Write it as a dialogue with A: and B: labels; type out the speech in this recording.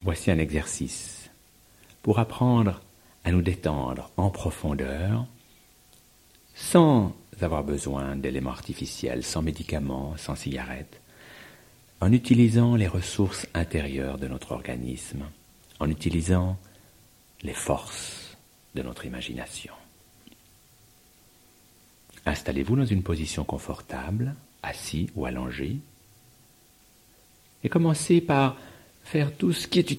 A: Voici un exercice pour apprendre à nous détendre en profondeur, sans avoir besoin d'éléments artificiels, sans médicaments, sans cigarettes, en utilisant les ressources intérieures de notre organisme, en utilisant les forces de notre imagination. Installez-vous dans une position confortable, assis ou allongé, et commencez par faire tout ce qui est